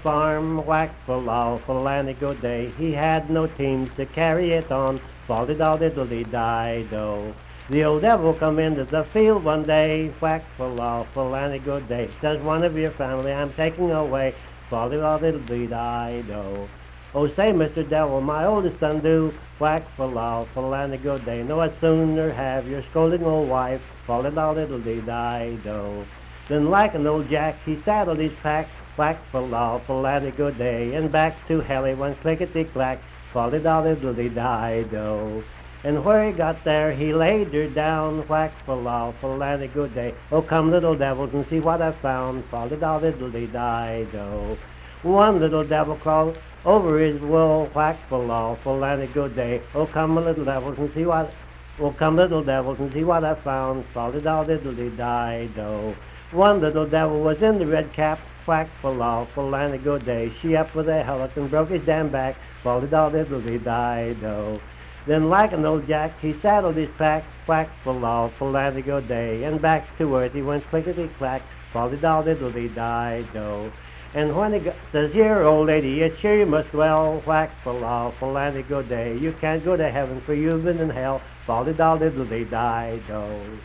farm, whack falafel, and a good day. He had no teams to carry it on, fall-diddle-diddle-die-do. The old devil come into the field one day, whack falafel, and a good day. Says one of your family I'm taking away, fall-diddle-diddle-die-do. Oh, say, Mr. Devil, my oldest son do, whack falafel, and a good day. No, I'd sooner have your scolding old wife, fall-diddle-diddle-die-do. Then like an old jack, he saddled his pack, whack falafel, and a good day. And back to hell he went clickety-clack, fall-diddle-diddle-die-do. And where he got there, he laid her down, whack falafel, and a good day. Oh, come, little devils, and see what I found, fall-diddle-diddle-die-do. One little devil crawled over his wool, whack falafel, and a good day. Oh, come, little devils, and see what... Oh, come, little devils, and see what I found, fall-diddle-diddle-die-do. One little devil was in the red cap, whack falafel, and a good day. She up with a helmet and broke his damn back, fall-diddle-diddle-die-do. Then like an old jack, he saddled his pack, whack falafel, and a good day. And back to earth he went clickety-clack, fall-diddle-diddle-die-do. And when he says, here, old lady, it's here you must dwell, whack falafel, and a good day. You can't go to heaven, for you've been in hell, fall-diddle-diddle-die-do.